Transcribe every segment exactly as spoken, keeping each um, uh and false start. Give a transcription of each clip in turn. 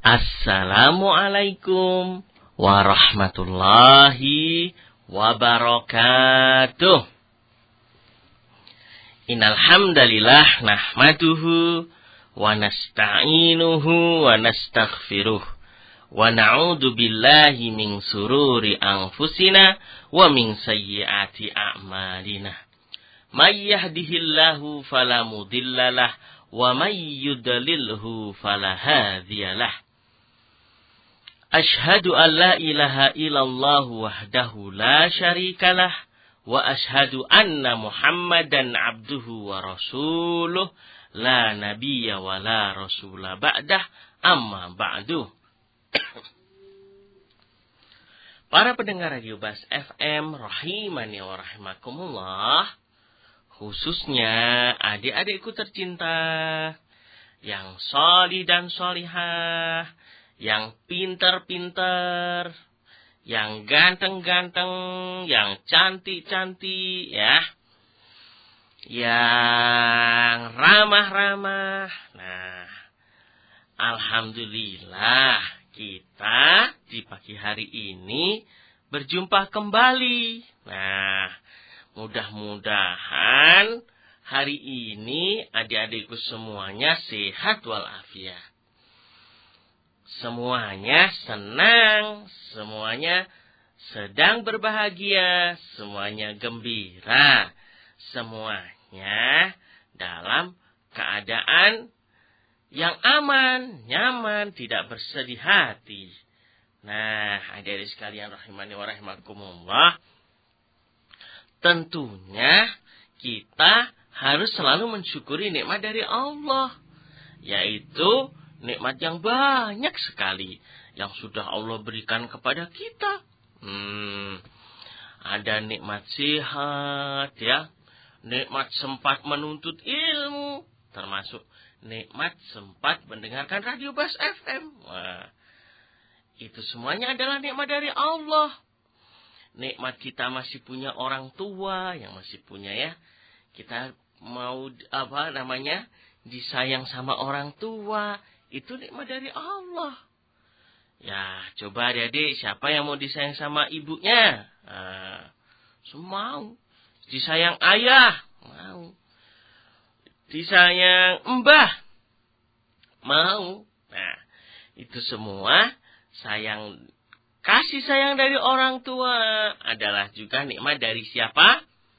Assalamualaikum warahmatullahi wabarakatuh. Innal hamdalillah nahmaduhu wa nasta'inuhu wa nastaghfiruh wa na'udzu billahi min sururi anfusina wa min sayyiati a'malina. May yahdihillahu fala mudhillalah wa may yudlilhu fala hadiyalah. Ashhadu an la ilaha illallah wahdahu la syarikalah wa ashhadu anna Muhammadan abduhu wa rasuluh la nabiyya wa la rasula ba'dah amma ba'du. Para pendengar Radio Bas F M rahimani wa rahimakumullah, khususnya adik-adikku tercinta yang sholih dan sholihah, yang pintar-pintar, yang ganteng-ganteng, yang cantik-cantik, ya, yang ramah-ramah. Nah, alhamdulillah kita di pagi hari ini berjumpa kembali. Nah, mudah-mudahan hari ini adik-adikku semuanya sehat walafiat. Semuanya senang, semuanya sedang berbahagia, semuanya gembira, semuanya dalam keadaan yang aman, nyaman, tidak bersedih hati. Nah, adik-adik sekalian rahimani wa rahimakumullah, tentunya kita harus selalu mensyukuri nikmat dari Allah, yaitu nikmat yang banyak sekali yang sudah Allah berikan kepada kita. Hmm, ada nikmat sehat, ya, nikmat sempat menuntut ilmu, termasuk nikmat sempat mendengarkan Radio Bas F M. Wah, itu semuanya adalah nikmat dari Allah. Nikmat kita masih punya orang tua yang masih punya, ya, kita mau apa namanya disayang sama orang tua. Itu nikmat dari Allah. Ya, coba adik-adik, siapa yang mau disayang sama ibunya? Nah, semua mau. Disayang ayah? Mau. Disayang mbah? Mau. Nah, itu semua sayang, kasih sayang dari orang tua adalah juga nikmat dari siapa?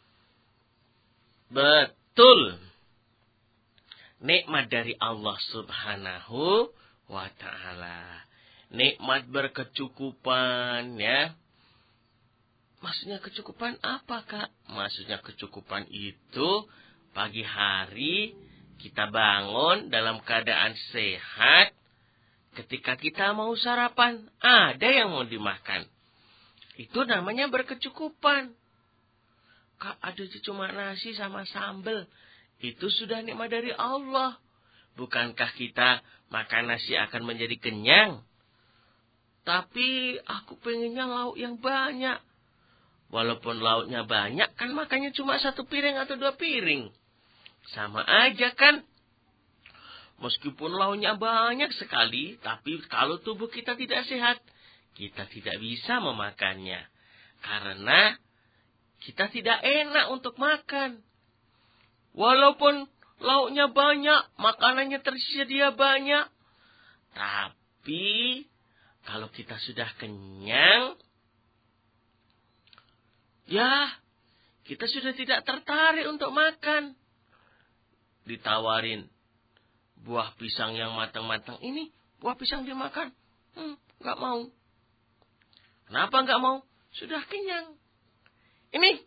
Betul. Nikmat dari Allah subhanahu wa ta'ala. Nikmat berkecukupan, ya. Maksudnya kecukupan apa, Kak? Maksudnya kecukupan itu pagi hari kita bangun dalam keadaan sehat. Ketika kita mau sarapan, ada yang mau dimakan. Itu namanya berkecukupan. Kak, ada cuma nasi sama sambal. Itu sudah nikmat dari Allah. Bukankah kita makan nasi akan menjadi kenyang? Tapi aku pengennya lauk yang banyak. Walaupun lauknya banyak, kan makannya cuma satu piring atau dua piring. Sama aja kan? Meskipun lauknya banyak sekali, tapi kalau tubuh kita tidak sehat, kita tidak bisa memakannya. Karena kita tidak enak untuk makan. Walaupun lauknya banyak, makanannya tersedia banyak. Tapi kalau kita sudah kenyang, ya, kita sudah tidak tertarik untuk makan. Ditawarin buah pisang yang matang-matang, ini buah pisang dimakan, hmm, gak mau. Kenapa gak mau? Sudah kenyang. Ini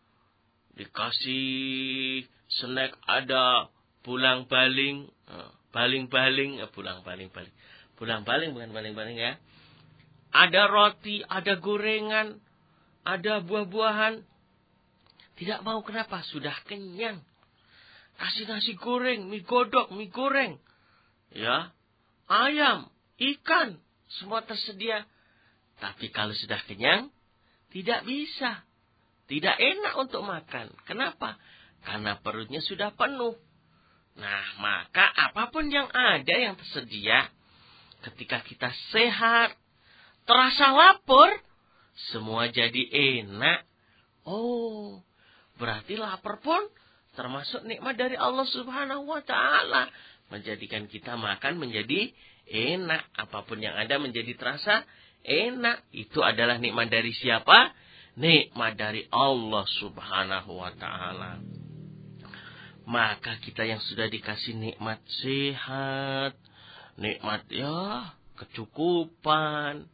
dikasih snack, ada pulang-baling, baling-baling, pulang-baling-baling, pulang-baling bukan baling-baling, ya. Ada roti, ada gorengan, ada buah-buahan. Tidak mau, kenapa? Sudah kenyang. Kasih nasi goreng, mie godok, mie goreng, ya, ayam, ikan, semua tersedia. Tapi kalau sudah kenyang, tidak bisa. Tidak enak untuk makan. Kenapa? Karena perutnya sudah penuh. Nah, maka apapun yang ada yang tersedia, Ketika kita sehat, terasa lapar, semua jadi enak. Oh, berarti lapar pun termasuk nikmat dari Allah Subhanahu wa Ta'ala. Menjadikan kita makan menjadi enak. Apapun yang ada menjadi terasa enak. Itu adalah nikmat dari siapa? Nikmat dari Allah Subhanahu wa Ta'ala. Maka kita yang sudah dikasih nikmat sehat, nikmat ya kecukupan,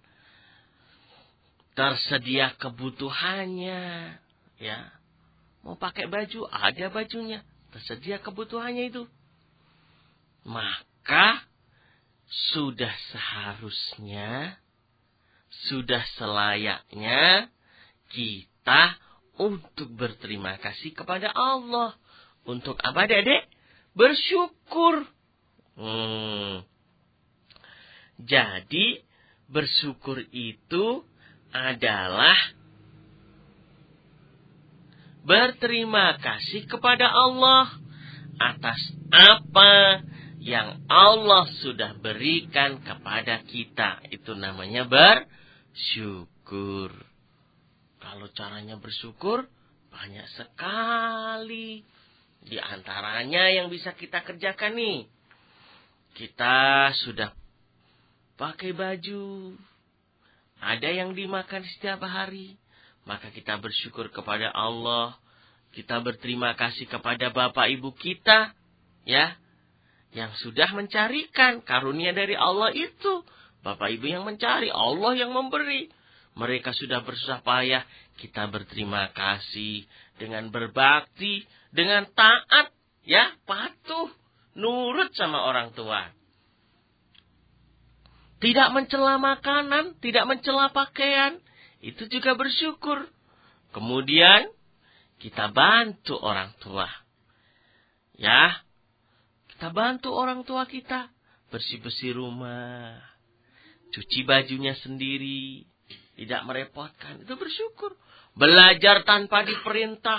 tersedia kebutuhannya, ya. Mau pakai baju, ada bajunya, tersedia kebutuhannya itu. Maka sudah seharusnya, sudah selayaknya kita untuk berterima kasih kepada Allah. Untuk apa, Dedek? Bersyukur. Hmm. Jadi bersyukur itu adalah berterima kasih kepada Allah atas apa yang Allah sudah berikan kepada kita. Itu namanya bersyukur. Kalau caranya bersyukur banyak sekali. Di antaranya yang bisa kita kerjakan nih. Kita sudah pakai baju. Ada yang dimakan setiap hari. Maka kita bersyukur kepada Allah. Kita berterima kasih kepada bapak ibu kita. Ya. Yang sudah mencarikan karunia dari Allah itu. Bapak ibu yang mencari. Allah yang memberi. Mereka sudah bersusah payah. Kita berterima kasih. Dengan berbakti. Dengan taat. Ya. Patuh. Nurut sama orang tua. Tidak mencela makanan. Tidak mencela pakaian. Itu juga bersyukur. Kemudian. Kita bantu orang tua. Ya. Kita bantu orang tua kita. Bersih-bersih rumah. Cuci bajunya sendiri. Tidak merepotkan. Itu bersyukur. Belajar tanpa diperintah.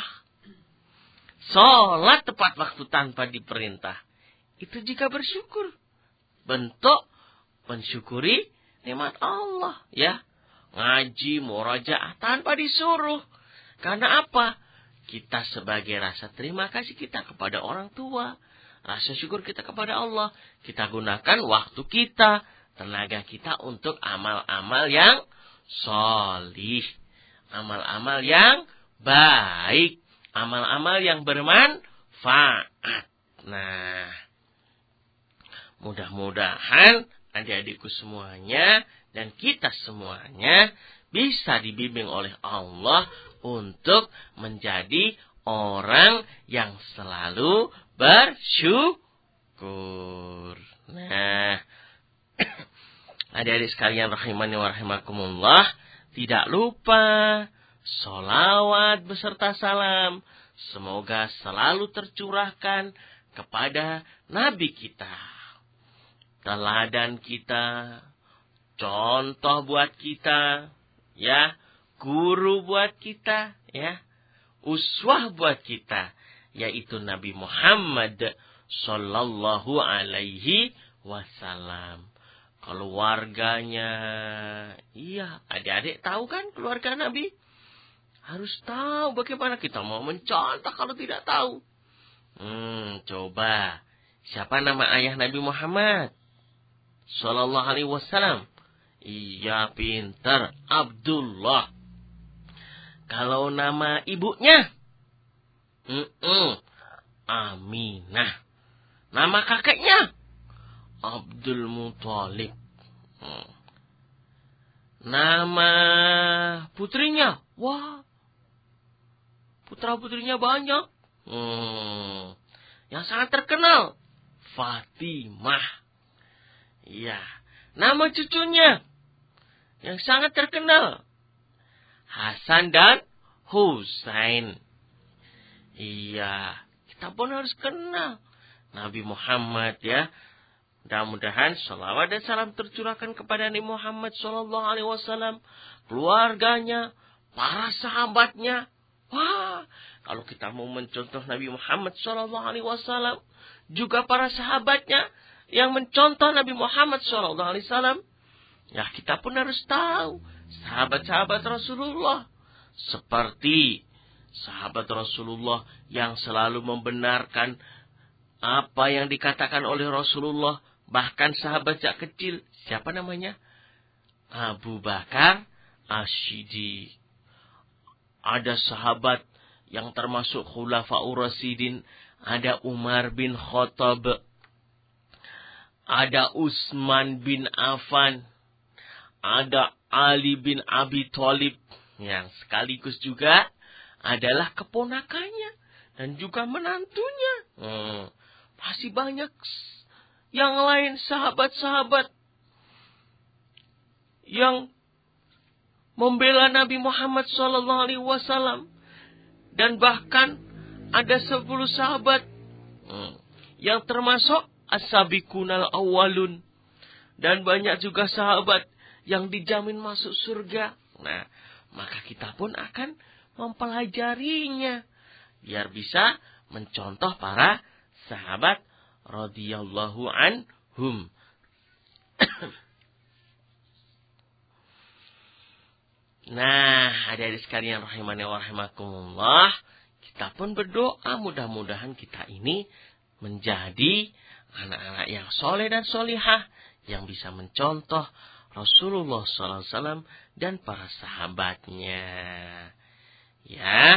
Sholat tepat waktu tanpa diperintah. Itu juga bersyukur. Bentuk mensyukuri nikmat Allah. Ya. Ngaji, murajaah tanpa disuruh. Karena apa? Kita sebagai rasa terima kasih kita kepada orang tua. Rasa syukur kita kepada Allah. Kita gunakan waktu kita. Tenaga kita untuk amal-amal yang sholih. Amal-amal yang baik. Amal-amal yang bermanfaat. Nah. Mudah-mudahan adik-adikku semuanya. Dan kita semuanya. Bisa dibimbing oleh Allah. Untuk menjadi orang yang selalu bersyukur. Nah. Adik-adik sekalian rahimani wa rahimakumullah. Tidak lupa. Sholawat beserta salam. Semoga selalu tercurahkan kepada Nabi kita. Teladan kita. Contoh buat kita. Ya. Guru buat kita. Ya. Uswah buat kita. Yaitu Nabi Muhammad Sallallahu alaihi wasallam. Keluarganya. Iya. Adik-adik tahu kan keluarga Nabi? Harus tahu bagaimana kita mau mencontoh kalau tidak tahu. Hmm, coba. Siapa nama ayah Nabi Muhammad Sallallahu alaihi wasallam? Iya, pintar. Abdullah. Kalau nama ibunya? Mm-mm. Aminah. Nama kakeknya? Abdul Muthalib. Hmm. Nama putrinya? Wah. Putra-putrinya banyak. Hmm. Yang sangat terkenal. Fatimah. Iya. Nama cucunya? Yang sangat terkenal. Hasan dan Husain. Iya. Kita pun harus kenal. Nabi Muhammad ya. Mudah-mudahan sholawat dan salam tercurahkan kepada Nabi Muhammad Sallallahu alaihi wasallam. Keluarganya. Para sahabatnya. Wah. Kalau kita mau mencontoh Nabi Muhammad Sallallahu alaihi wasallam. Juga para sahabatnya. yang mencontoh Nabi Muhammad shallallahu alaihi wasallam, ya kita pun harus tahu sahabat-sahabat Rasulullah. Seperti sahabat Rasulullah yang selalu membenarkan apa yang dikatakan oleh Rasulullah. Bahkan sahabat yang kecil. Siapa namanya? Abu Bakar As-Siddiq. Ada sahabat yang termasuk Khulafaur Rasyidin. Ada Umar bin Khattab. Ada Utsman bin Affan. Ada Ali bin Abi Thalib. Yang sekaligus juga adalah keponakannya. Dan juga menantunya. Hmm, masih banyak yang lain sahabat-sahabat yang membela Nabi Muhammad shallallahu alaihi wasallam. Dan bahkan ada sepuluh sahabat hmm, yang termasuk as-sabiqunal awwalun. Dan banyak juga sahabat yang dijamin masuk surga. Nah, maka kita pun akan mempelajarinya. Biar bisa mencontoh para sahabat radhiyallahu anhum. Nah, adik-adik sekalian rahimani wa rahimakumullah, kita pun berdoa mudah-mudahan kita ini menjadi anak-anak yang soleh dan solihah, yang bisa mencontoh Rasulullah shallallahu alaihi wasallam dan para sahabatnya. Ya.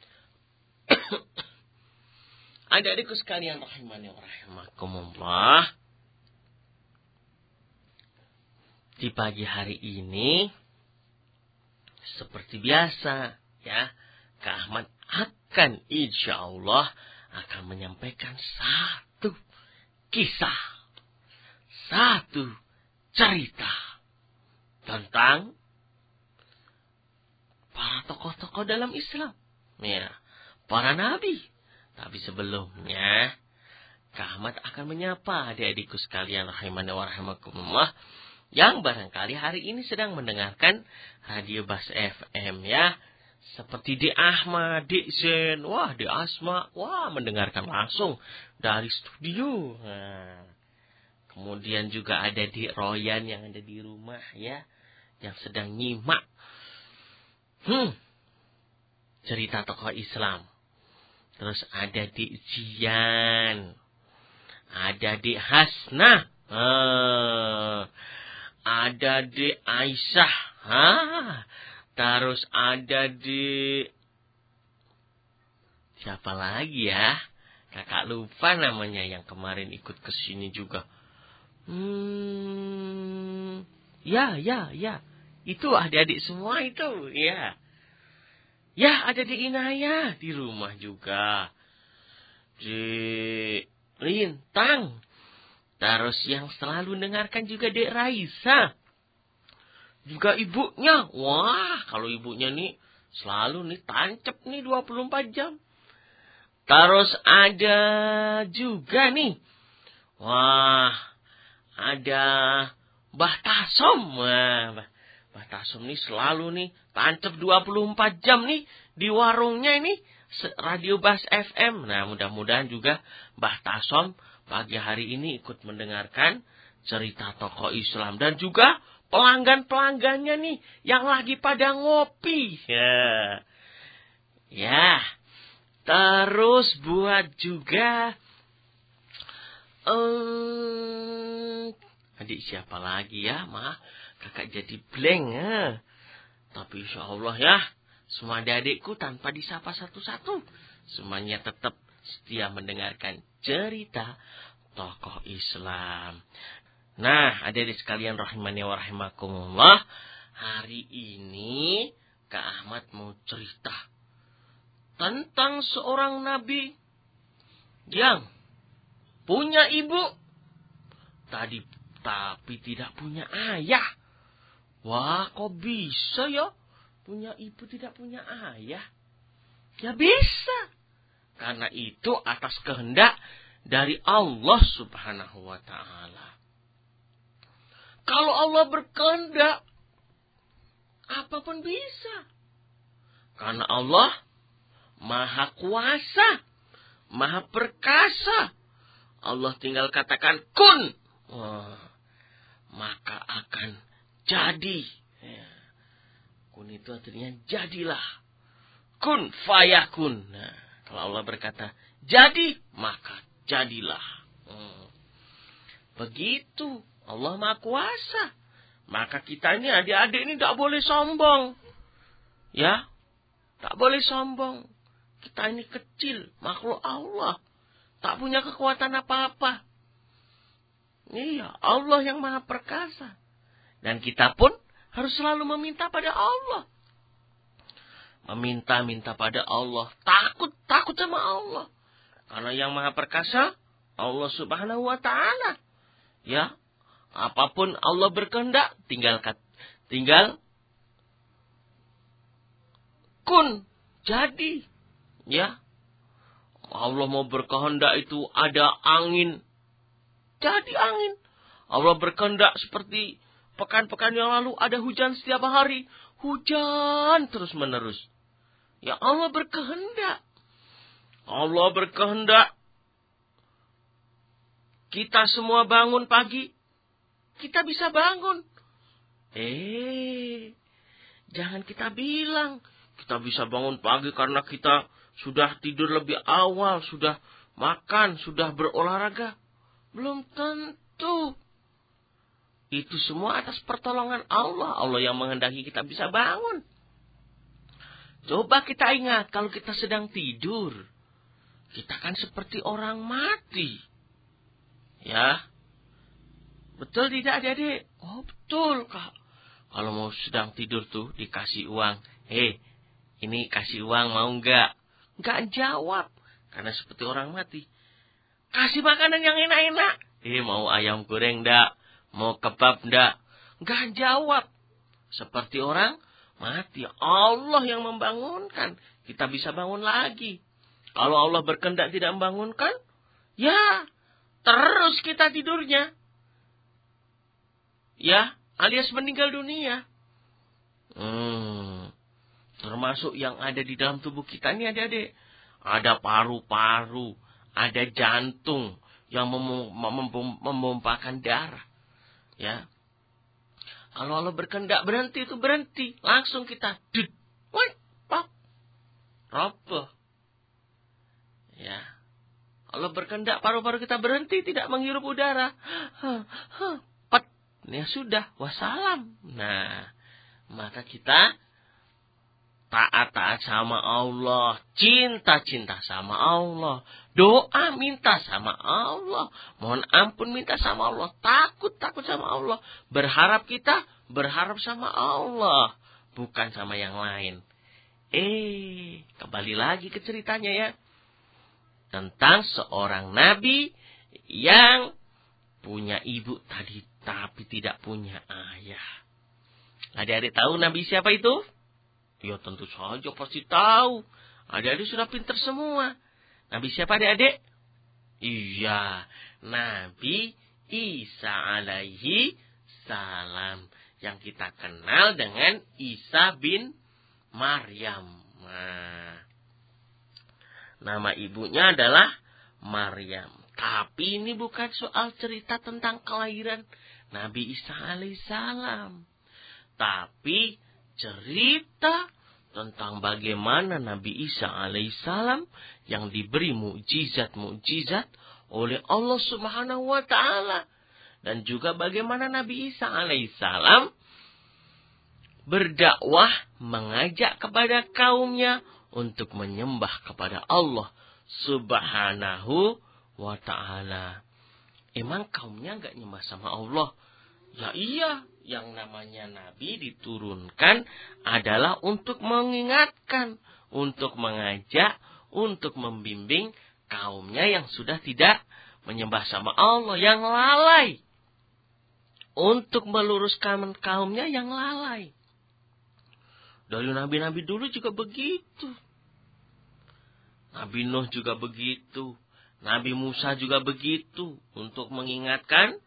Adik-adikku sekalian rahimani wa rahimakumullah, di pagi hari ini seperti biasa, ya, Kak Ahmad akan insya Allah akan menyampaikan satu kisah, satu cerita tentang para tokoh-tokoh dalam Islam, ya, para nabi. Tapi sebelumnya, Kak Ahmad akan menyapa adik-adikku sekalian rahimani wa rahimakumullah yang barangkali hari ini sedang mendengarkan Radio Bas F M, ya. Seperti di Ahmad, di Zen, wah, di Asma, wah, mendengarkan langsung dari studio. Nah, kemudian juga ada di Royan yang ada di rumah, ya, yang sedang nyimak hmm, cerita tokoh Islam. Terus ada di Jian, ada di Hasnah, ah, ada di Aisyah, ah, terus ada di siapa lagi ya? Kakak lupa namanya yang kemarin ikut ke sini juga. Hmm, ya, ya, ya, itu adik-adik semua itu, ya. Ya, ada di Inayah, di rumah juga. Di Lintang. Terus yang selalu dengarkan juga Dek Raisa. Juga ibunya. Wah, kalau ibunya nih selalu nih tancep nih dua puluh empat jam. Terus ada juga nih. Wah, ada Mbah Tasom. Wah, Mbah Tasom nih selalu nih tancep dua puluh empat jam nih di warungnya ini Radio Bas F M. Nah, mudah-mudahan juga Mbah Tasom pagi hari ini ikut mendengarkan cerita tokoh Islam. Dan juga pelanggan-pelanggannya nih yang lagi pada ngopi. Ya. Ya. Terus buat juga um, adik siapa lagi ya, Ma? Kakak jadi blank ya. Tapi insya Allah ya, semua adik-adikku tanpa disapa satu-satu, semuanya tetap setia mendengarkan cerita tokoh Islam. Nah, adik-adik sekalian rahimani wa rahimakumullah, hari ini Kak Ahmad mau cerita tentang seorang nabi yang punya ibu tadi tapi tidak punya ayah. Wah, kok bisa ya punya ibu tidak punya ayah? Ya bisa. Karena itu atas kehendak dari Allah Subhanahu wa ta'ala. Kalau Allah berkehendak, apapun bisa. Karena Allah Maha Kuasa, Maha Perkasa. Allah tinggal katakan kun. Wah, maka akan jadi. Ya. Kun itu artinya jadilah. Kun fayakun. Nah, kalau Allah berkata jadi, maka jadilah. Hmm. Begitu. Allah Maha Kuasa. Maka kita ini adik-adik ini tidak boleh sombong. Ya. Tak boleh sombong. Kita ini kecil. Makhluk Allah. Tak punya kekuatan apa-apa. Iya. Allah yang Maha Perkasa. Dan kita pun harus selalu meminta pada Allah. Meminta-minta pada Allah. Takut. Takut sama Allah. Karena yang Maha Perkasa. Allah Subhanahu wa Ta'ala. Ya. Apapun Allah berkehendak, tinggal tinggal kun, jadi. Ya. Allah mau berkehendak itu ada angin, jadi angin. Allah berkehendak seperti pekan-pekan yang lalu ada hujan setiap hari, hujan terus menerus. Ya, Allah berkehendak. Allah berkehendak kita semua bangun pagi. Kita bisa bangun. Eh, jangan kita bilang kita bisa bangun pagi karena kita sudah tidur lebih awal, sudah makan, sudah berolahraga. Belum tentu. Itu semua atas pertolongan Allah. Allah yang menghendaki kita bisa bangun. Coba kita ingat kalau kita sedang tidur. Kita kan seperti orang mati. Ya. Betul tidak adik-adik? Oh betul kak. Kalau mau sedang tidur tuh dikasih uang. Hei, ini kasih uang mau enggak? Enggak jawab. Karena seperti orang mati. Kasih makanan yang enak-enak. Eh mau ayam goreng enggak? Mau kebab enggak? Enggak jawab. Seperti orang mati. Allah yang membangunkan. Kita bisa bangun lagi. Kalau Allah berkehendak tidak membangunkan. Ya, terus kita tidurnya. Ya, alias meninggal dunia. Hmm, termasuk yang ada di dalam tubuh kita ini adik-adik. Ada paru-paru, ada jantung yang mem- mem- memompakan darah. Ya, kalau Allah berkehendak berhenti itu berhenti, langsung kita dud, wait, pop, roboh. Ya, Allah berkehendak paru-paru kita berhenti, tidak menghirup udara. Huh, huh. Ya sudah, wassalam. Nah, maka kita taat-taat sama Allah. Cinta-cinta sama Allah. Doa minta sama Allah. Mohon ampun minta sama Allah. Takut-takut sama Allah. Berharap kita, berharap sama Allah. Bukan sama yang lain. Eh, kembali lagi ke ceritanya ya. Tentang seorang nabi yang punya ibu tadi. Tapi tidak punya ayah. Adik-adik tahu nabi siapa itu? Ya tentu saja pasti tahu. Adik-adik sudah pintar semua. Nabi siapa adik-adik? Iya. Nabi Isa alaihi salam. Yang kita kenal dengan Isa bin Maryam. Nah, nama ibunya adalah Maryam. Tapi ini bukan soal cerita tentang kelahiran Nabi Isa alaihissalam. Tapi cerita tentang bagaimana Nabi Isa alaihissalam yang diberi mukjizat-mukjizat oleh Allah Subhanahu wa Ta'ala. Dan juga bagaimana Nabi Isa alaihissalam berdakwah mengajak kepada kaumnya untuk menyembah kepada Allah Subhanahu wa Ta'ala. Emang kaumnya enggak nyembah sama Allah? Ya iya, yang namanya Nabi diturunkan adalah untuk mengingatkan, untuk mengajak, untuk membimbing kaumnya yang sudah tidak menyembah sama Allah, yang lalai. Untuk meluruskan kaumnya yang lalai. Dari nabi-nabi dulu juga begitu. Nabi Nuh juga begitu. Nabi Musa juga begitu. Untuk mengingatkan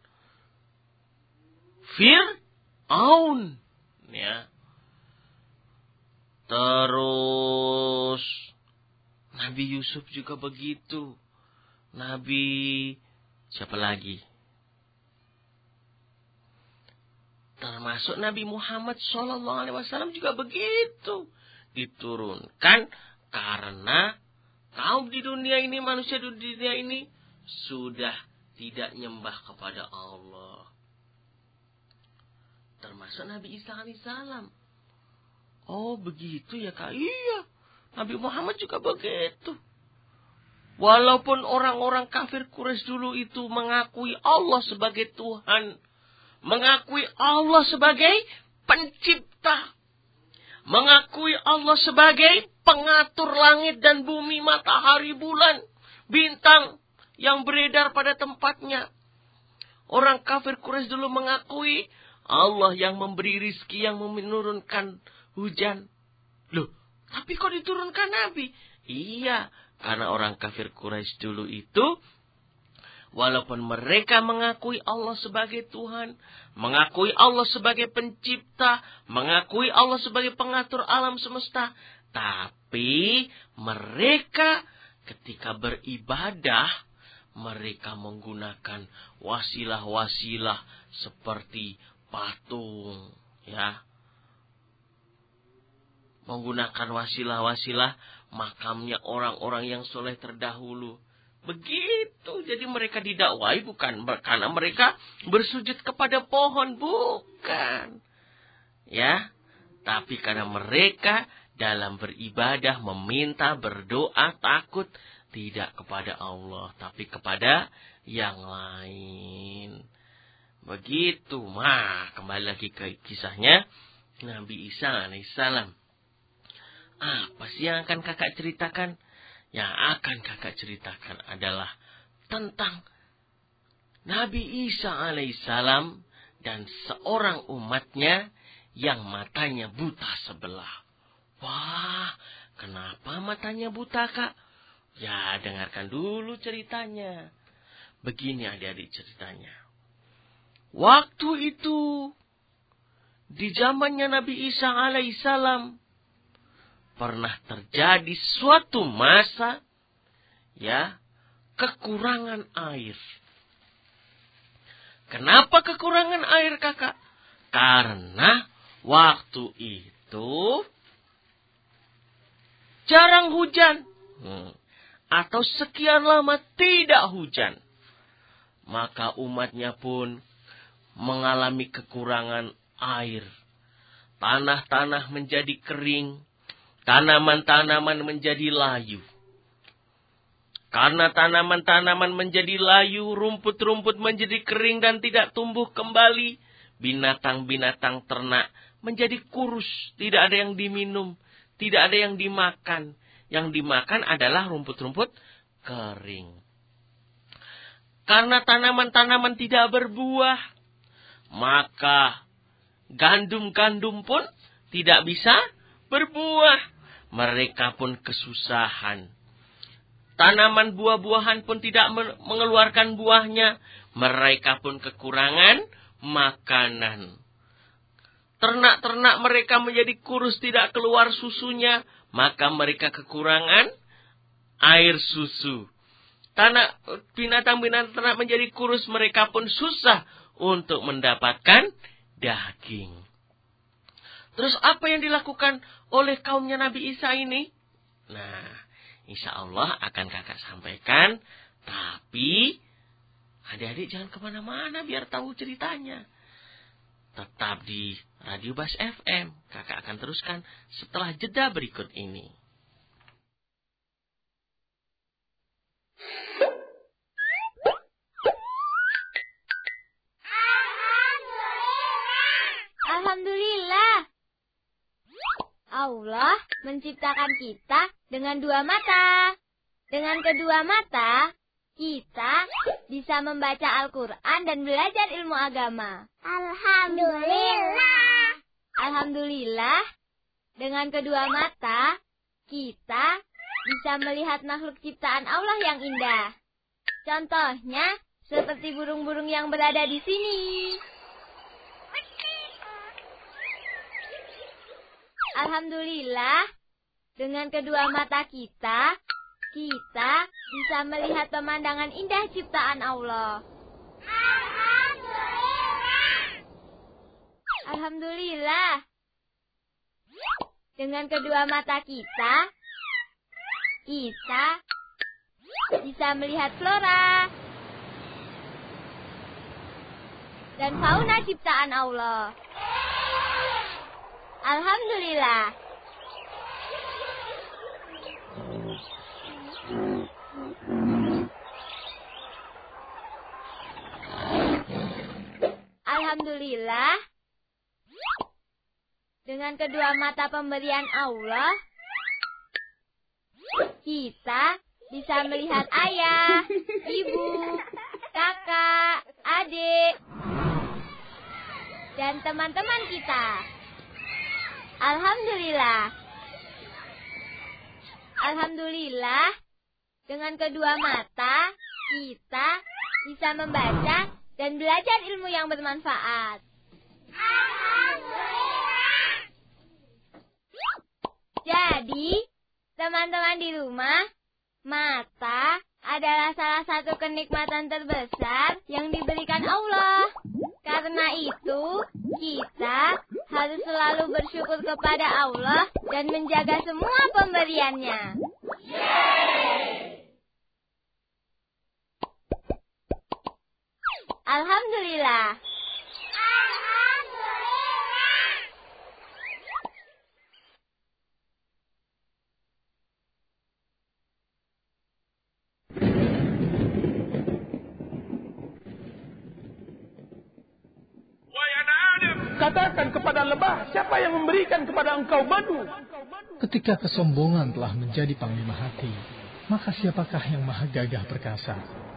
Fir'aun. Ya. Terus Nabi Yusuf juga begitu. Nabi Siapa lagi? Termasuk Nabi Muhammad shallallahu alaihi wasallam juga begitu. Diturunkan karena kaum di dunia ini, manusia di dunia ini sudah tidak nyembah kepada Allah. Termasuk Nabi Isa alaihissalam. Oh begitu ya Kak? Iya. Nabi Muhammad juga begitu. Walaupun orang-orang kafir Quraisy dulu itu mengakui Allah sebagai Tuhan. Mengakui Allah sebagai pencipta. Mengakui Allah sebagai pengatur langit dan bumi, matahari, bulan, bintang yang beredar pada tempatnya. Orang kafir Quraisy dulu mengakui Allah yang memberi rizki, yang menurunkan hujan. Loh, tapi kok diturunkan Nabi? Iya, karena orang kafir Quraisy dulu itu, walaupun mereka mengakui Allah sebagai Tuhan, mengakui Allah sebagai pencipta, mengakui Allah sebagai pengatur alam semesta, tapi mereka ketika beribadah, mereka menggunakan wasilah-wasilah seperti patung, ya. Menggunakan wasilah-wasilah makamnya orang-orang yang soleh terdahulu. Begitu. Jadi mereka didakwai bukan karena mereka bersujud kepada pohon. Bukan. Ya. Tapi karena mereka dalam beribadah, meminta, berdoa, takut. Tidak kepada Allah. Tapi kepada yang lain. Begitu. Nah, kembali lagi ke kisahnya Nabi Isa alaihissalam. Apa sih yang akan kakak ceritakan? Yang akan kakak ceritakan adalah tentang Nabi Isa alaihissalam dan seorang umatnya yang matanya buta sebelah. Wah, kenapa matanya buta, Kak? Ya, dengarkan dulu ceritanya. Begini adik-adik ceritanya. Waktu itu, di zamannya Nabi Isa alaihissalam, pernah terjadi suatu masa, ya, kekurangan air. Kenapa kekurangan air, kakak? Karena waktu itu jarang hujan. Hmm. Atau sekian lama tidak hujan. Maka umatnya pun mengalami kekurangan air. Tanah-tanah menjadi kering. Tanaman-tanaman menjadi layu. Karena tanaman-tanaman menjadi layu, rumput-rumput menjadi kering dan tidak tumbuh kembali. Binatang-binatang ternak menjadi kurus, tidak ada yang diminum, tidak ada yang dimakan. Yang dimakan adalah rumput-rumput kering. Karena tanaman-tanaman tidak berbuah, maka gandum-gandum pun tidak bisa berbuah. Mereka pun kesusahan. Tanaman buah-buahan pun tidak mengeluarkan buahnya. Mereka pun kekurangan makanan. Ternak-ternak mereka menjadi kurus, tidak keluar susunya. Maka mereka kekurangan air susu. Tanah binatang-binatang ternak menjadi kurus, mereka pun susah untuk mendapatkan daging. Terus apa yang dilakukan oleh kaumnya Nabi Isa ini? Nah, insya Allah akan kakak sampaikan. Tapi adik-adik jangan kemana-mana biar tahu ceritanya. Tetap di Radio Bas F M. Kakak akan teruskan setelah jeda berikut ini. Alhamdulillah. Allah menciptakan kita dengan dua mata. Dengan kedua mata, kita bisa membaca Al-Quran dan belajar ilmu agama. Alhamdulillah. Alhamdulillah, dengan kedua mata, kita bisa melihat makhluk ciptaan Allah yang indah. Contohnya, seperti burung-burung yang berada di sini. Alhamdulillah, dengan kedua mata kita, kita bisa melihat pemandangan indah ciptaan Allah. Alhamdulillah. Alhamdulillah. Dengan kedua mata kita, kita bisa melihat flora dan fauna ciptaan Allah. Alhamdulillah. Alhamdulillah. Dengan kedua mata pemberian Allah, kita bisa melihat ayah, ibu, kakak, adik, dan teman-teman kita. Alhamdulillah. Alhamdulillah, dengan kedua mata, kita bisa membaca dan belajar ilmu yang bermanfaat. Alhamdulillah. Jadi, teman-teman di rumah, mata adalah salah satu kenikmatan terbesar yang diberikan Allah. Karena itu, kita harus selalu bersyukur kepada Allah dan menjaga semua pemberiannya. Yeay! Alhamdulillah. Katakan kepada lebah, siapa yang memberikan kepada engkau madu? Ketika kesombongan telah menjadi panglima hati, maka siapakah yang maha gagah perkasa?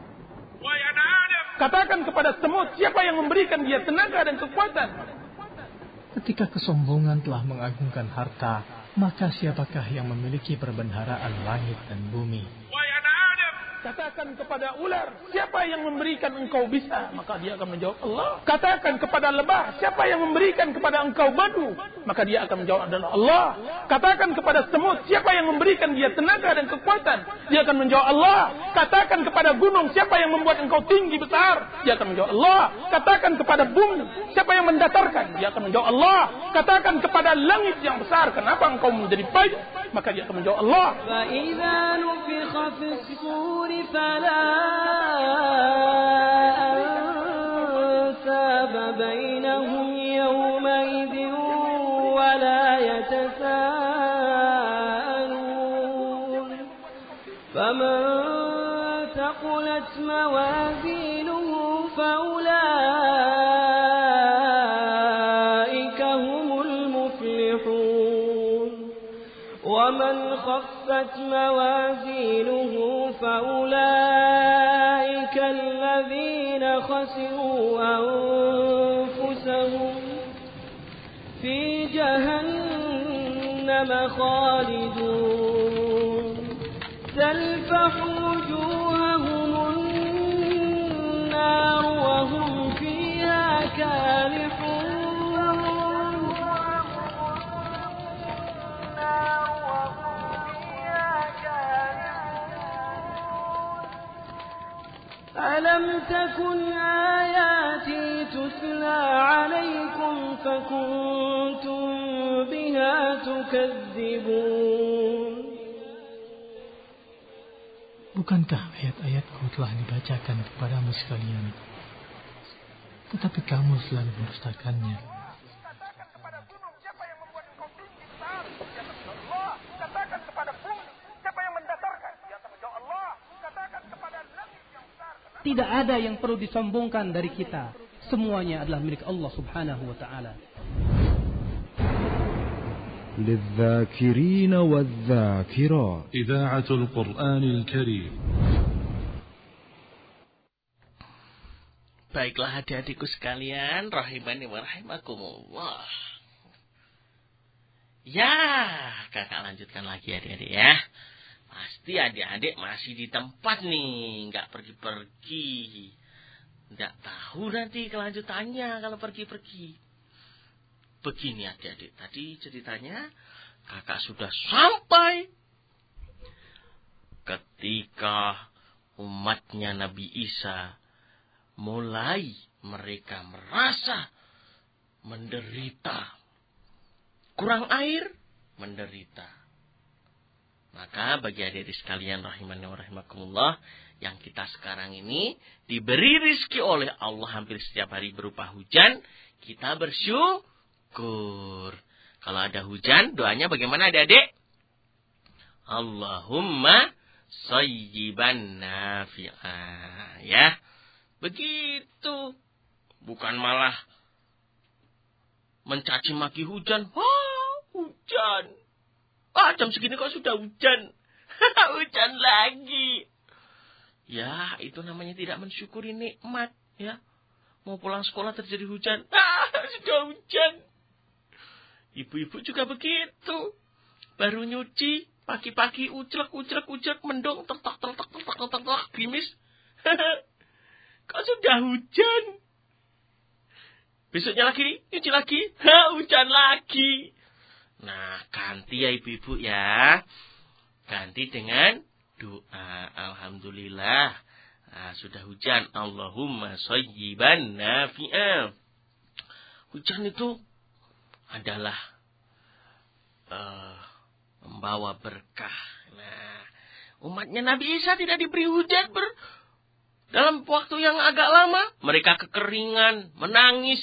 Katakan kepada semut, siapa yang memberikan dia tenaga dan kekuatan? Ketika kesombongan telah mengagungkan harta, maka siapakah yang memiliki perbendaharaan langit dan bumi? Katakan kepada ular, siapa yang memberikan engkau bisa? Maka dia akan menjawab Allah. Katakan kepada lebah, siapa yang memberikan kepada engkau madu? Maka dia akan menjawab adalah Allah. Katakan kepada semut, siapa yang memberikan dia tenaga dan kekuatan? Dia akan menjawab Allah. Katakan kepada gunung, siapa yang membuat engkau tinggi besar? Dia akan menjawab Allah. Katakan kepada bumi, siapa yang mendatarkan? Dia akan menjawab Allah. Katakan kepada langit yang besar, kenapa engkau menjadi payah? Maka dia akan menjawab Allah. فلا أنساب بينهم يومئذ ولا يتساءلون فمن ثقلت موازينه فأولئك هم المفلحون ومن خفت موازينه فأولئك الذين خسروا أنفسهم في جهنم خالدون تلفح وجوههم النار وهم فيها كالحون ألم تكن آياتي تتلى عليكم فكنتم بها تكذبون. Bukankah ayat-ayatku telah dibacakan kepadamu sekalian, tetapi kamu selalu mendustakannya? Katakan kepada gunung, siapa yang membuat engkau tinggi besar? Dia akan menjawab Allah. Katakan kepada bumi, siapa yang mendatarkan? Dia akan menjawab Allah. Katakan kepada langit yang besar. Tidak ada yang perlu disombongkan dari kita. Semuanya adalah milik Allah Subhanahu wa ta'ala. للذاكرين والذاكرات إذاعة القرآن الكريم. Baiklah adik-adikku sekalian, rahimani wa rahimakumullah. Ya, kakak lanjutkan lagi adik-adik ya. Pasti adik-adik masih di tempat nih, nggak pergi-pergi. Nggak tahu nanti kelanjutannya kalau pergi-pergi. Begini adik-adik, tadi ceritanya kakak sudah sampai ketika umatnya Nabi Isa mulai mereka merasa menderita. Kurang air, menderita. Maka bagi adik-adik sekalian rahimani wa rahimakumullah, yang kita sekarang ini diberi rizki oleh Allah hampir setiap hari berupa hujan, kita bersyukur. Kalau ada hujan, doanya bagaimana adik-adik? Allahumma sayyiban nafi'ah. Ya, begitu. Bukan malah mencaci maki hujan. Wah, hujan. Ah, jam segini kok sudah hujan. Hujan lagi. Ya, itu namanya tidak mensyukuri nikmat. Ya, mau pulang sekolah terjadi hujan. Ah, sudah hujan. Ibu-ibu juga begitu. Baru nyuci, pagi-pagi uclek, uclek, uclek, mendung, tertak, tertak, tertak, tertak, tertak, gerimis. Kok sudah hujan? Besoknya lagi, nyuci lagi. Ha, hujan lagi. Nah, ganti ya ibu-ibu ya. Ganti dengan doa. Alhamdulillah. Nah, sudah hujan. Allahumma sayyiban nafi'ah. Hujan itu adalah uh, membawa berkah. Nah, umatnya Nabi Isa tidak diberi hujan ber, dalam waktu yang agak lama. Mereka kekeringan, menangis.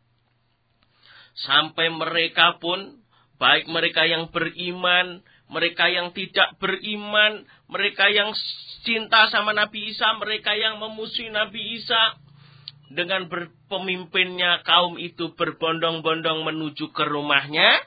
Sampai mereka pun, baik mereka yang beriman, mereka yang tidak beriman, mereka yang cinta sama Nabi Isa, mereka yang memusuhi Nabi Isa, dengan berpemimpinnya kaum itu berbondong-bondong menuju ke rumahnya.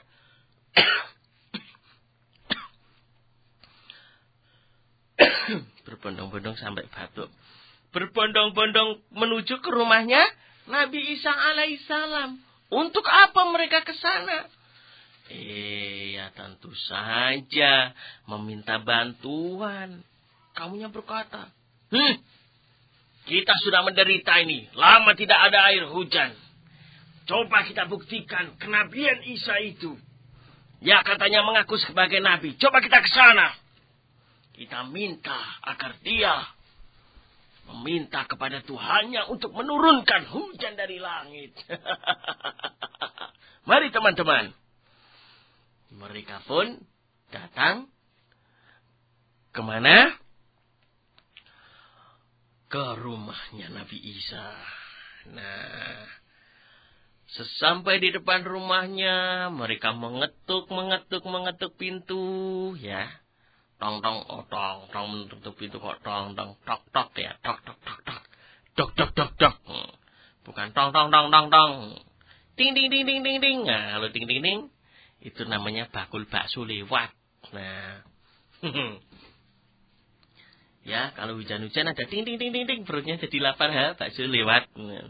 Berbondong-bondong sampai batuk. Berbondong-bondong menuju ke rumahnya Nabi Isa alaihissalam. Untuk apa mereka ke sana? Eh, ya tentu saja meminta bantuan. Kamunya berkata, hmm, kita sudah menderita ini. Lama tidak ada air hujan. Coba kita buktikan kenabian Isa itu. Ya, katanya mengaku sebagai nabi. Coba kita ke sana. Kita minta agar dia meminta kepada Tuhannya untuk menurunkan hujan dari langit. Mari teman-teman. Mereka pun datang kemana? Ke rumahnya Nabi Isa. Nah, sesampai di depan rumahnya, mereka mengetuk, mengetuk, mengetuk pintu, ya. Tong tong oh tong tong menutup pintu kok tong tong tok tok ya tok tok tok tok dok dok dok dok, bukan tong tong tong tong tong, ting ting ting ting ting ting. Nah, kalau ting ting ting itu namanya bakul bakso lewat. Nah, ya kalau hujan-hujan ada ting ting ting ting ting, perutnya jadi lapar, ha, bakso lewat. Nah.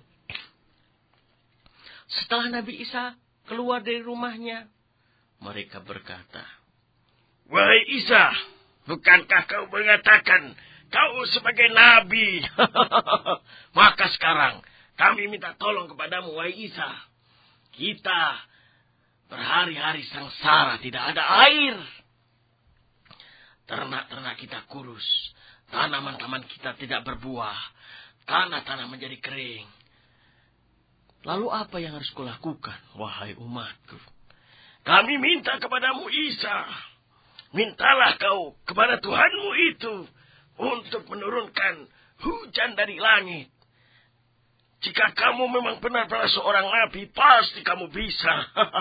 Setelah Nabi Isa keluar dari rumahnya, mereka berkata, wahai Isa, bukankah kau mengatakan kau sebagai nabi? Maka sekarang kami minta tolong kepadamu, wahai Isa. Kita berhari-hari sengsara, tidak ada air. Ternak-ternak kita kurus. Tanaman-tanaman kita tidak berbuah. Tanah-tanah menjadi kering. Lalu apa yang harus kulakukan, wahai umatku? Kami minta kepadamu, Isa. Mintalah kau kepada Tuhanmu itu untuk menurunkan hujan dari langit. Jika kamu memang benar-benar seorang nabi, pasti kamu bisa.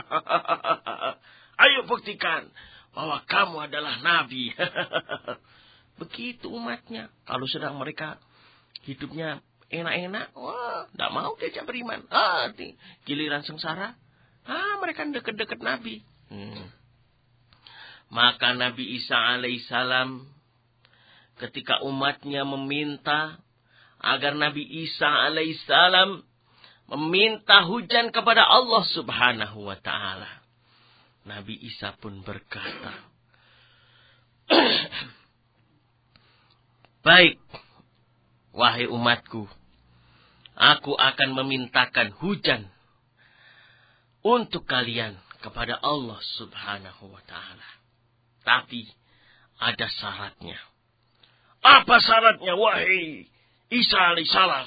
Ayo buktikan bahwa kamu adalah nabi. Begitu umatnya. Kalau sedang mereka hidupnya enak-enak, wah, tidak mau diajak beriman. Ah, di giliran sengsara, ah, mereka deket-deket nabi. Hmm. Maka Nabi Isa alaihissalam ketika umatnya meminta agar Nabi Isa alaihissalam meminta hujan kepada Allah subhanahu wa ta'ala, Nabi Isa pun berkata, baik, wahai umatku, aku akan memintakan hujan untuk kalian kepada Allah subhanahu wa ta'ala. Tapi ada syaratnya. Apa syaratnya, wahai Isa alaihissalam?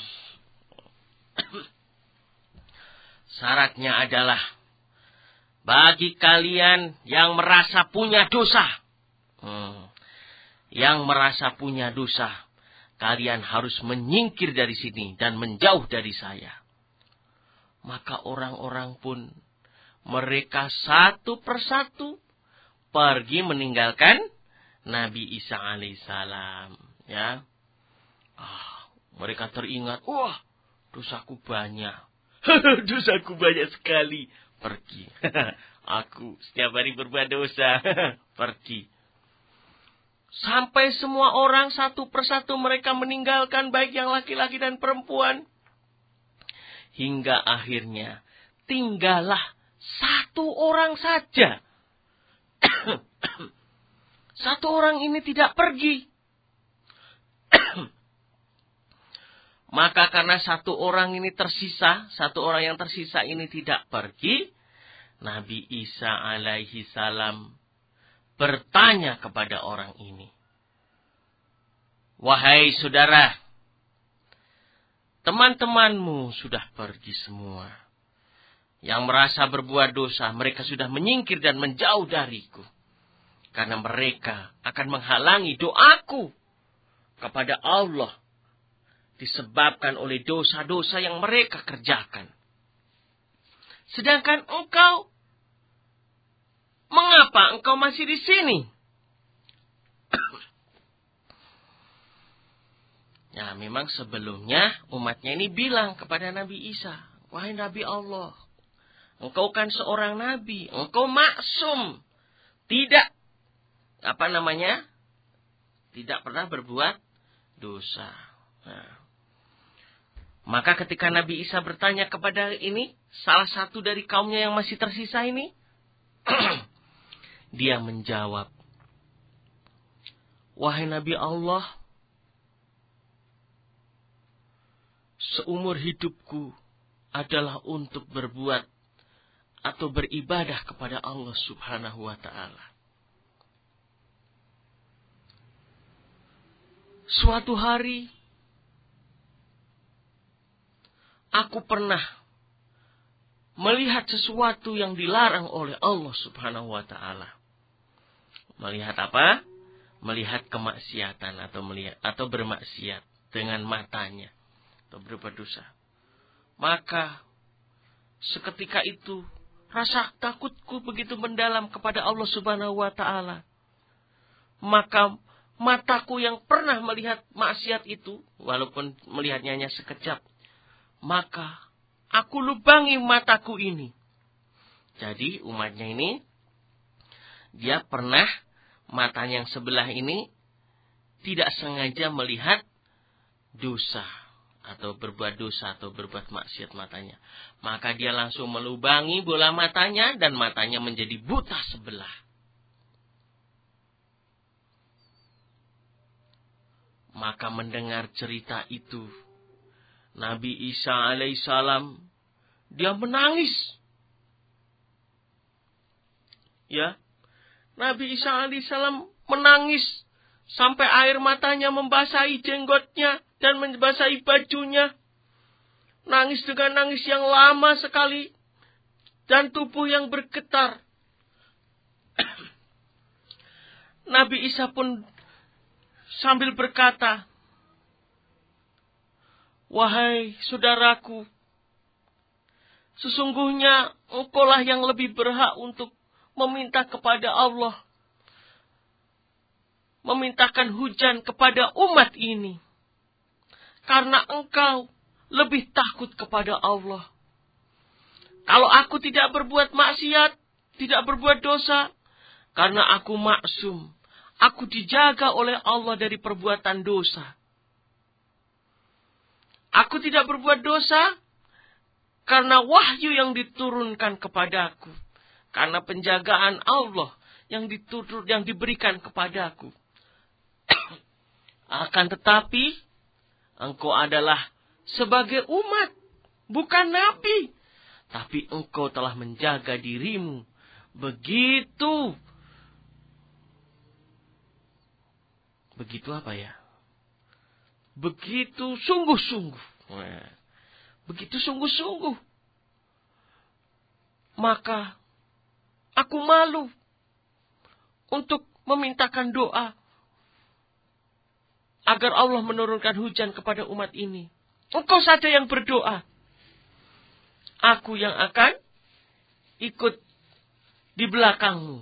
Syaratnya adalah bagi kalian yang merasa punya dosa. Hmm, yang merasa punya dosa. Kalian harus menyingkir dari sini dan menjauh dari saya. Maka orang-orang pun mereka satu persatu pergi meninggalkan Nabi Isa alaihissalam. Ya, ah, mereka teringat, wah, dosaku banyak, dosaku banyak sekali. Pergi, aku setiap hari berbuat dosa. Pergi. Sampai semua orang satu persatu mereka meninggalkan, baik yang laki-laki dan perempuan. Hingga akhirnya tinggallah satu orang saja. Satu orang ini tidak pergi. Maka karena satu orang ini tersisa, satu orang yang tersisa ini tidak pergi, Nabi Isa alaihi salam bertanya kepada orang ini. Wahai saudara, teman-temanmu sudah pergi semua. Yang merasa berbuat dosa, mereka sudah menyingkir dan menjauh dariku. Karena mereka akan menghalangi doaku kepada Allah. Disebabkan oleh dosa-dosa yang mereka kerjakan. Sedangkan engkau, mengapa engkau masih di sini? Ya, memang sebelumnya umatnya ini bilang kepada Nabi Isa, wahai Nabi Allah, engkau kan seorang nabi, engkau maksum, tidak apa namanya, tidak pernah berbuat dosa. Nah, maka ketika Nabi Isa bertanya kepada ini, salah satu dari kaumnya yang masih tersisa ini, dia menjawab, wahai Nabi Allah, seumur hidupku adalah untuk berbuat atau beribadah kepada Allah Subhanahu wa Ta'ala. Suatu hari, aku pernah melihat sesuatu yang dilarang oleh Allah Subhanahu wa Ta'ala. Melihat apa? Melihat kemaksiatan atau melihat atau bermaksiat dengan matanya atau berbuat dosa. Maka seketika itu rasa takutku begitu mendalam kepada Allah Subhanahu wa Ta'ala. Maka mataku yang pernah melihat maksiat itu, walaupun melihatnya hanya sekejap, maka aku lubangi mataku ini. Jadi umatnya ini, dia pernah matanya yang sebelah ini tidak sengaja melihat dosa atau berbuat dosa atau berbuat maksiat matanya. Maka dia langsung melubangi bola matanya dan matanya menjadi buta sebelah. Maka mendengar cerita itu, Nabi Isa alaihissalam, dia menangis. Ya, Nabi Isa alaihissalam menangis sampai air matanya membasahi jenggotnya dan membasahi bajunya. Nangis dengan nangis yang lama sekali dan tubuh yang bergetar. Nabi Isa pun sambil berkata, wahai saudaraku, sesungguhnya engkaulah yang lebih berhak untuk meminta kepada Allah, memintakan hujan kepada umat ini. Karena engkau lebih takut kepada Allah. Kalau aku tidak berbuat maksiat, tidak berbuat dosa, karena aku maksum, aku dijaga oleh Allah dari perbuatan dosa. Aku tidak berbuat dosa karena wahyu yang diturunkan kepadaku. Karena penjagaan Allah yang diturun, yang diberikan kepadaku. Akan tetapi, engkau adalah sebagai umat, bukan nabi. Tapi engkau telah menjaga dirimu. Begitu. Begitu apa ya? begitu sungguh-sungguh. Nah, begitu sungguh-sungguh. Maka aku malu untuk memintakan doa agar Allah menurunkan hujan kepada umat ini. Engkau saja yang berdoa. Aku yang akan ikut di belakangmu.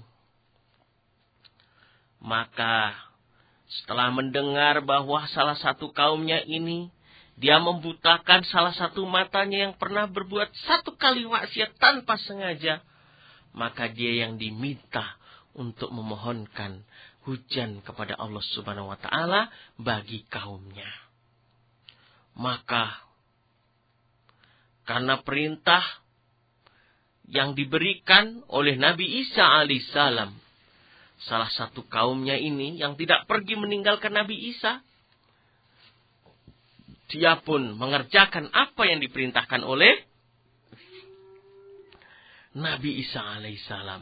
Maka setelah mendengar bahwa salah satu kaumnya ini, dia membutakan salah satu matanya yang pernah berbuat satu kali maksiat tanpa sengaja, maka dia yang diminta untuk memohonkan hujan kepada Allah Subhanahu wa taala bagi kaumnya. Maka karena perintah yang diberikan oleh Nabi Isa alaihissalam, salah satu kaumnya ini yang tidak pergi meninggalkan Nabi Isa, dia pun mengerjakan apa yang diperintahkan oleh Nabi Isa alaihissalam.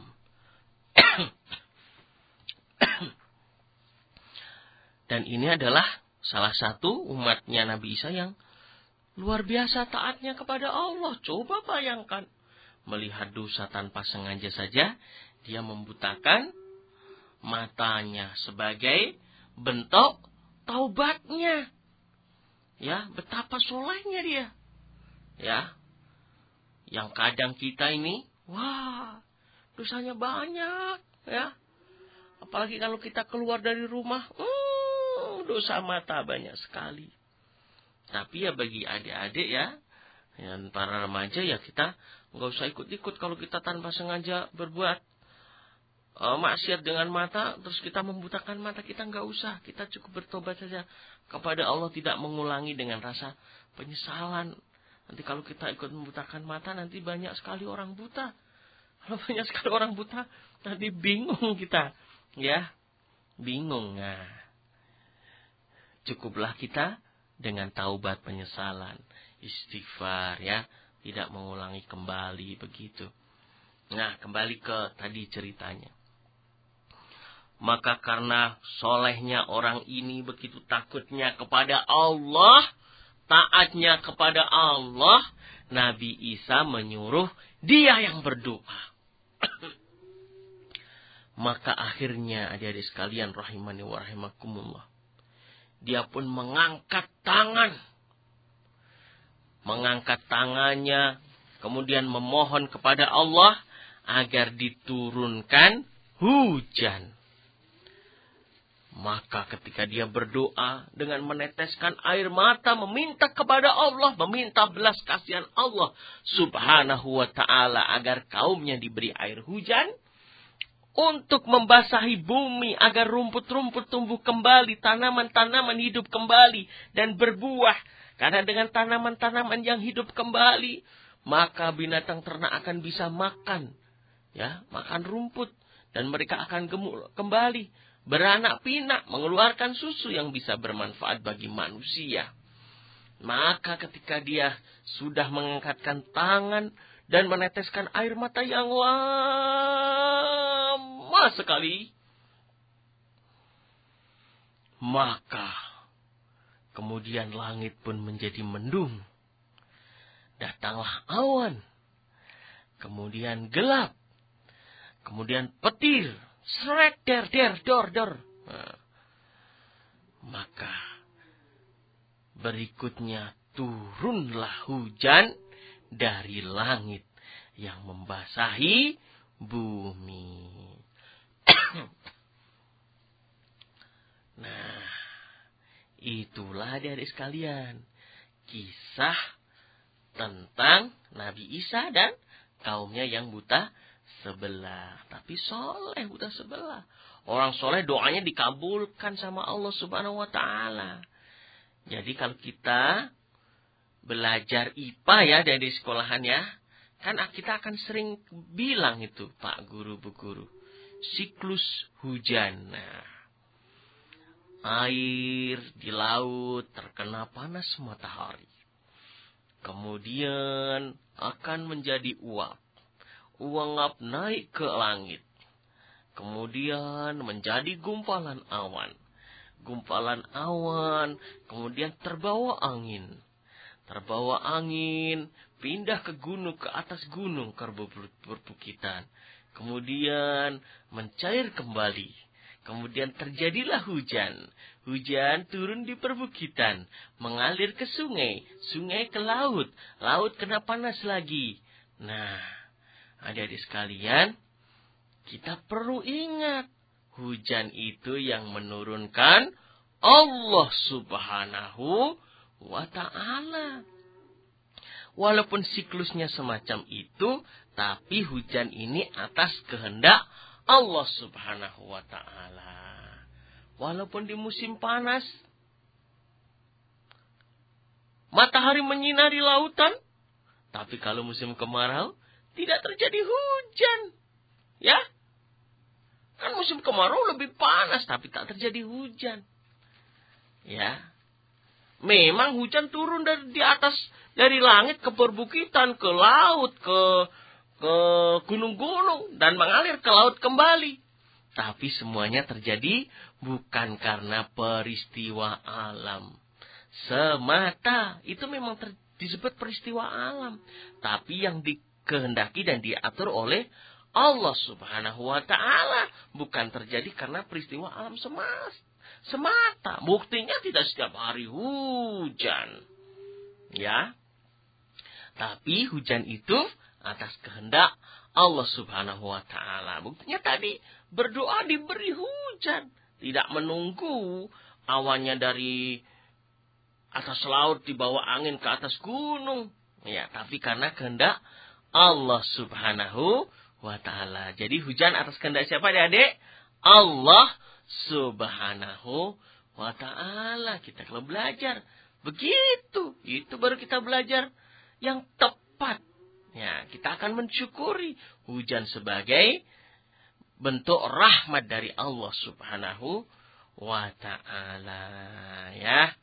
Dan ini adalah salah satu umatnya Nabi Isa yang luar biasa taatnya kepada Allah. Coba bayangkan, melihat dosa tanpa sengaja saja, dia membutakan matanya sebagai bentuk taubatnya. Ya, betapa solehnya dia. Ya. Yang kadang kita ini, wah, dosanya banyak, ya. Apalagi kalau kita keluar dari rumah, hmm, dosa mata banyak sekali. Tapi ya bagi adik-adik ya, dan para remaja ya kita nggak usah ikut-ikut kalau kita tanpa sengaja berbuat uh, maksiat dengan mata, terus kita membutakan mata, kita nggak usah. Kita cukup bertobat saja kepada Allah, tidak mengulangi dengan rasa penyesalan. Nanti kalau kita ikut membutakan mata, nanti banyak sekali orang buta. Kalau banyak sekali orang buta, nanti bingung kita. Ya, bingung. Nah, cukuplah kita dengan taubat penyesalan, istighfar ya, tidak mengulangi kembali begitu. Nah, kembali ke tadi ceritanya. Maka karena solehnya orang ini, begitu takutnya kepada Allah, taatnya kepada Allah, Nabi Isa menyuruh dia yang berdoa. Maka akhirnya adik-adik sekalian rahimani wa rahimakumullah, dia pun mengangkat tangan. Mengangkat tangannya, kemudian memohon kepada Allah agar diturunkan hujan. Maka ketika dia berdoa dengan meneteskan air mata, meminta kepada Allah, meminta belas kasihan Allah Subhanahu wa ta'ala agar kaumnya diberi air hujan, untuk membasahi bumi agar rumput-rumput tumbuh kembali, tanaman-tanaman hidup kembali dan berbuah. Karena dengan tanaman-tanaman yang hidup kembali, maka binatang ternak akan bisa makan, ya, makan rumput, dan mereka akan gemuk kembali, beranak pinak, mengeluarkan susu yang bisa bermanfaat bagi manusia. Maka ketika dia sudah mengangkatkan tangan dan meneteskan air mata yang lama sekali, maka kemudian langit pun menjadi mendung. Datanglah awan, kemudian gelap, kemudian petir, seret, der, der, dor, dor. Nah, maka berikutnya turunlah hujan dari langit yang membasahi bumi. Nah, itulah adik-adik sekalian, kisah tentang Nabi Isa dan kaumnya yang buta sebelah. Tapi soleh buta sebelah. Orang soleh doanya dikabulkan sama Allah Subhanahu wa ta'ala. Jadi kalau kita belajar I P A ya dari sekolahan ya, kan kita akan sering bilang itu, Pak Guru, Bu Guru, siklus hujan. Nah, air di laut terkena panas matahari, kemudian akan menjadi uap. Uap naik ke langit, kemudian menjadi gumpalan awan. gumpalan awan, kemudian terbawa angin. Terbawa angin, pindah ke gunung, ke atas gunung, ke perbukitan. Kemudian mencair kembali. Kemudian terjadilah hujan. Hujan turun di perbukitan, mengalir ke sungai, sungai ke laut, laut kena panas lagi. Nah, adik-adik sekalian, kita perlu ingat, hujan itu yang menurunkan Allah Subhanahu wa Ta'ala. Walaupun siklusnya semacam itu, tapi hujan ini atas kehendak Allah Subhanahu wa Ta'ala. Walaupun di musim panas, matahari menyinari lautan, tapi kalau musim kemarau, tidak terjadi hujan. Ya? Kan musim kemarau lebih panas, tapi tak terjadi hujan. Ya. Memang hujan turun dari di atas, dari langit ke perbukitan, ke laut, ke ke gunung-gunung, dan mengalir ke laut kembali. Tapi semuanya terjadi bukan karena peristiwa alam semata. Itu memang ter, disebut peristiwa alam. Tapi yang dikehendaki dan diatur oleh Allah Subhanahu wa Ta'ala. Bukan terjadi karena peristiwa alam semata. semata. Buktinya tidak setiap hari hujan. Ya. Tapi hujan itu atas kehendak Allah Subhanahu wa Ta'ala. Buktinya tadi berdoa diberi hujan. Tidak menunggu awannya dari atas laut dibawa angin ke atas gunung. Ya, tapi karena kehendak Allah Subhanahu wa Ta'ala. Jadi hujan atas kehendak siapa adik-adik? Allah Subhanahu wa Ta'ala. Kita kalau belajar begitu, itu baru kita belajar yang tepat. Ya, kita akan mensyukuri hujan sebagai bentuk rahmat dari Allah Subhanahu wa Ta'ala. Ya.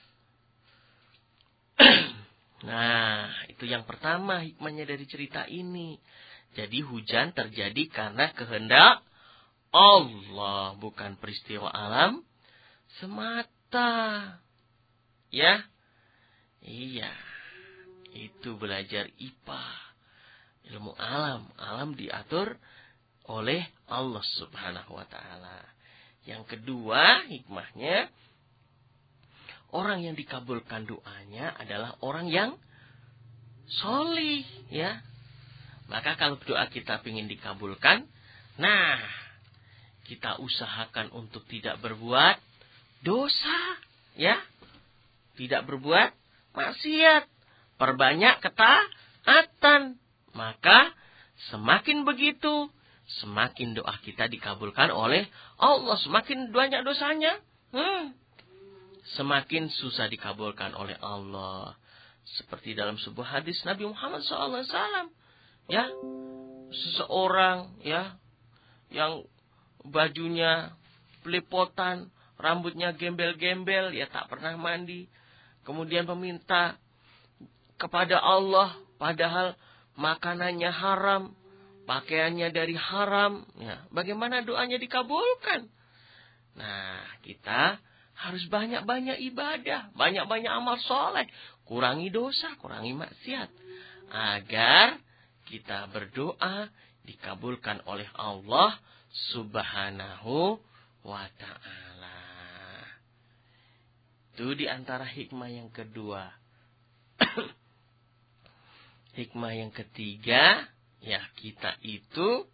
Nah, itu yang pertama hikmahnya dari cerita ini. Jadi hujan terjadi karena kehendak Allah, bukan peristiwa alam semata. Ya. Iya. Itu belajar I P A. Ilmu alam. Alam diatur oleh Allah Subhanahu wa Ta'ala. Yang kedua hikmahnya, orang yang dikabulkan doanya adalah orang yang solih. Ya. Maka kalau doa kita ingin dikabulkan, nah, kita usahakan untuk tidak berbuat dosa. Ya. Tidak berbuat maksiat. Perbanyak ketaatan. Maka semakin begitu, semakin doa kita dikabulkan oleh Allah. Semakin banyak dosanya, hmm, semakin susah dikabulkan oleh Allah. Seperti dalam sebuah hadis Nabi Muhammad shallallahu alaihi wasallam. Ya, seseorang ya yang bajunya pelipotan, rambutnya gembel-gembel, ya tak pernah mandi. Kemudian meminta kepada Allah, padahal makanannya haram, pakaiannya dari haram. Ya, bagaimana doanya dikabulkan? Nah, kita harus banyak-banyak ibadah, banyak-banyak amal soleh, kurangi dosa, kurangi maksiat, agar kita berdoa dikabulkan oleh Allah Subhanahu wa Ta'ala. Itu diantara hikmah yang kedua. Hikmah yang ketiga, ya kita itu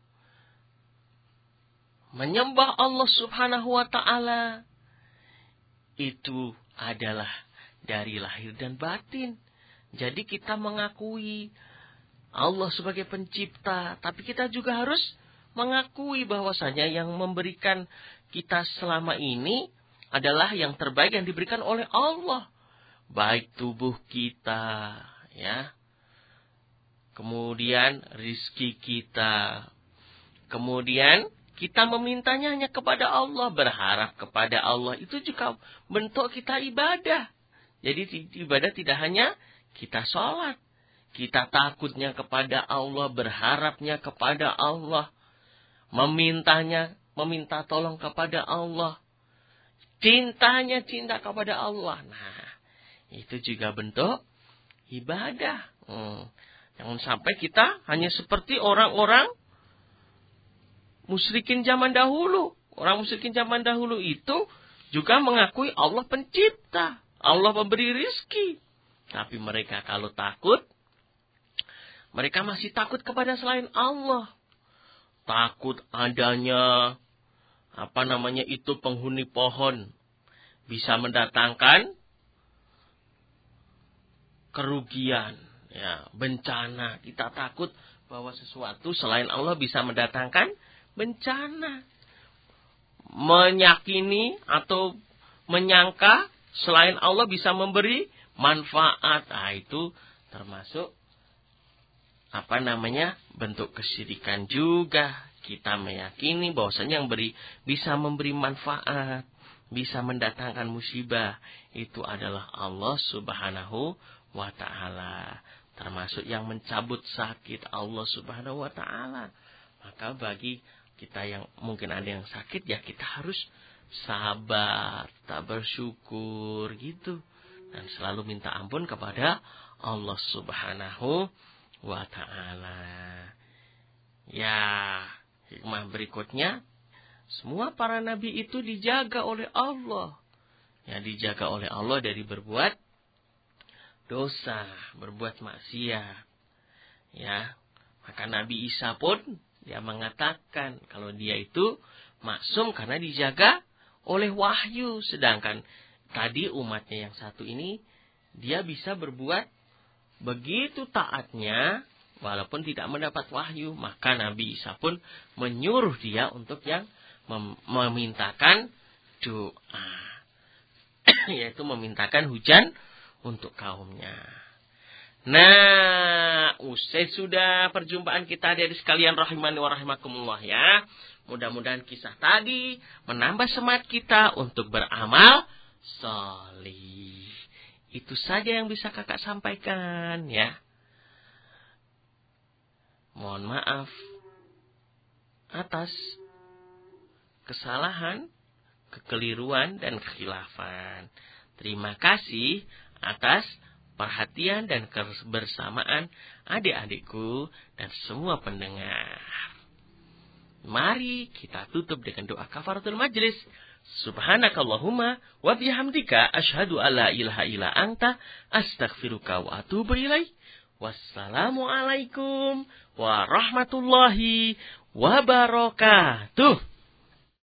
menyembah Allah Subhanahu wa Ta'ala. Itu adalah dari lahir dan batin. Jadi kita mengakui Allah sebagai pencipta, tapi kita juga harus mengakui bahwasanya yang memberikan kita selama ini adalah yang terbaik yang diberikan oleh Allah. Baik tubuh kita, ya. Kemudian rizki kita. Kemudian kita memintanya hanya kepada Allah, berharap kepada Allah. Itu juga bentuk kita ibadah. Jadi ibadah tidak hanya kita sholat. Kita takutnya kepada Allah, berharapnya kepada Allah. Memintanya, meminta tolong kepada Allah. Cintanya cinta kepada Allah. Nah, itu juga bentuk ibadah. Hmm. Jangan sampai kita hanya seperti orang-orang musyrikin zaman dahulu. Orang musyrikin zaman dahulu itu juga mengakui Allah pencipta. Allah memberi rizki. Tapi mereka kalau takut, mereka masih takut kepada selain Allah. Takut adanya, apa namanya itu, penghuni pohon. Bisa mendatangkan kerugian, ya, bencana. Kita takut bahwa sesuatu selain Allah bisa mendatangkan bencana. Meyakini atau menyangka selain Allah bisa memberi manfaat. Nah, itu termasuk apa namanya bentuk kesyirikan juga. Kita meyakini bahwasanya yang beri bisa memberi manfaat, bisa mendatangkan musibah, itu adalah Allah Subhanahu wa ta'ala. Termasuk yang mencabut sakit, Allah Subhanahu wa ta'ala. Maka bagi kita yang mungkin ada yang sakit, ya kita harus sabar, tak bersyukur gitu. Dan selalu minta ampun kepada Allah Subhanahu wa ta'ala. Ya, hikmah berikutnya, semua para nabi itu dijaga oleh Allah. Ya, dijaga oleh Allah dari berbuat dosa, berbuat maksiat. Ya, maka Nabi Isa pun dia mengatakan kalau dia itu maksum karena dijaga oleh wahyu. Sedangkan tadi umatnya yang satu ini, dia bisa berbuat begitu taatnya walaupun tidak mendapat wahyu. Maka Nabi Isa pun menyuruh dia untuk yang mem- memintakan doa. Yaitu memintakan hujan untuk kaumnya. Nah, usai sudah perjumpaan kita dari sekalian rahimani wa rahimakumullah ya. Mudah-mudahan kisah tadi menambah semangat kita untuk beramal solih. Itu saja yang bisa kakak sampaikan ya. Mohon maaf atas kesalahan, kekeliruan, dan kekhilafan. Terima kasih atas perhatian dan kebersamaan adik-adikku dan semua pendengar. Mari kita tutup dengan doa kafaratul majlis. Subhanakallahumma wa bihamdika asyhadu alla ilaha illa anta astaghfiruka wa atubu ilaik. Wassalamualaikum warahmatullahi wabarakatuh.